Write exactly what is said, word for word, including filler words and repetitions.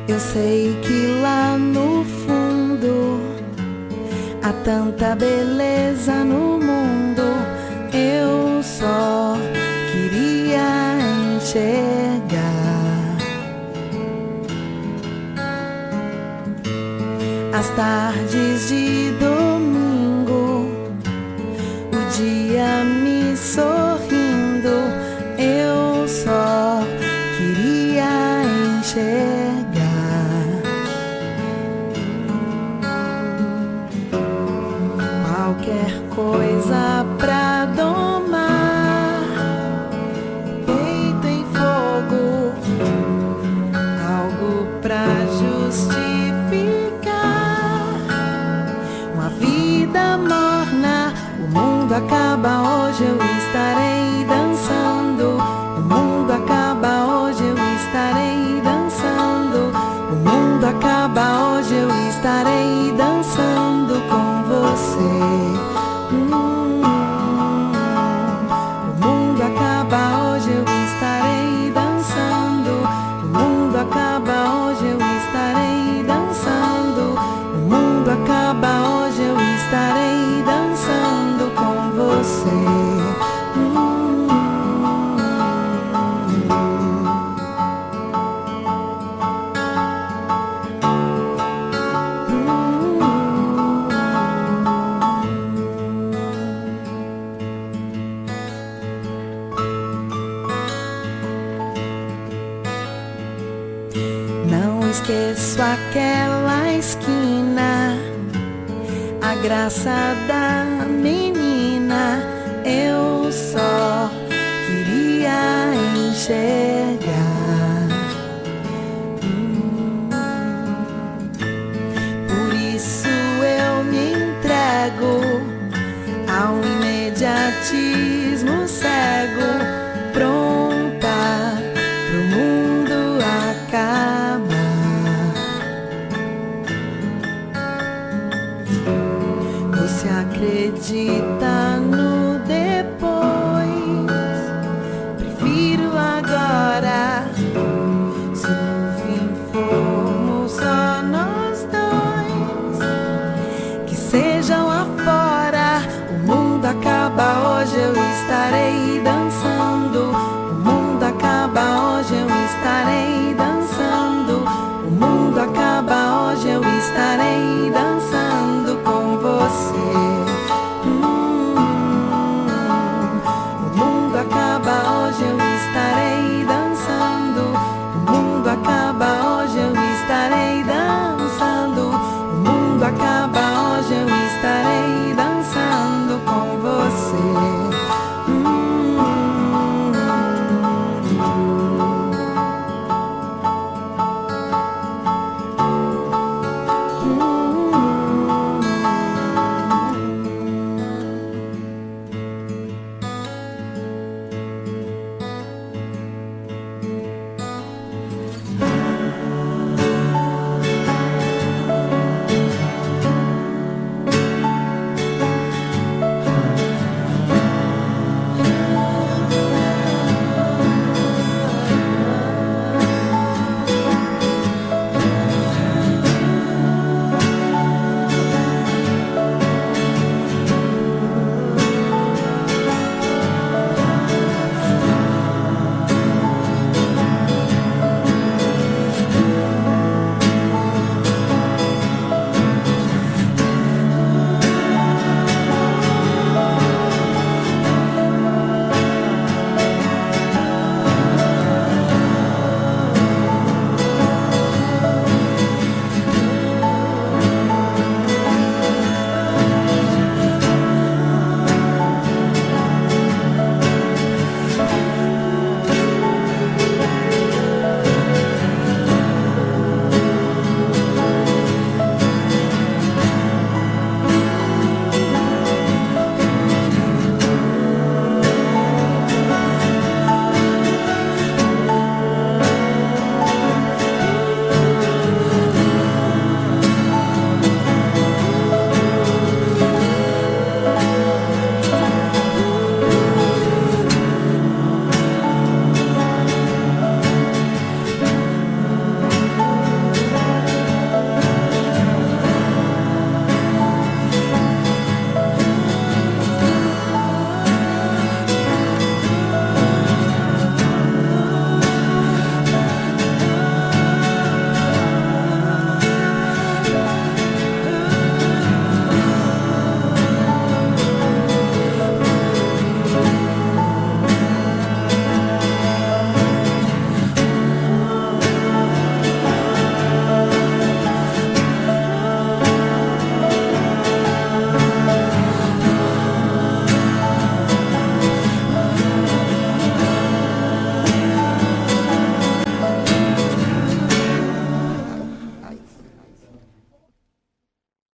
Eu sei que lá no fundo há tanta beleza no mundo. Eu só queria enxergar. As tardes de domingo, o dia me sorrindo. Eu só queria enxergar. Qualquer coisa pra domar, peito em fogo, algo pra justificar uma vida morna. O mundo acaba, hoje eu estarei dançando. O mundo acaba, hoje eu estarei dançando. O mundo acaba, hoje eu estarei dançando com você. Hum, o mundo acaba, hoje eu estarei dançando. O mundo acaba, hoje eu estarei dançando. O mundo acaba, hoje eu estarei dançando com você. Hum. Não esqueço aquela esquina, a graça da menina. Eu só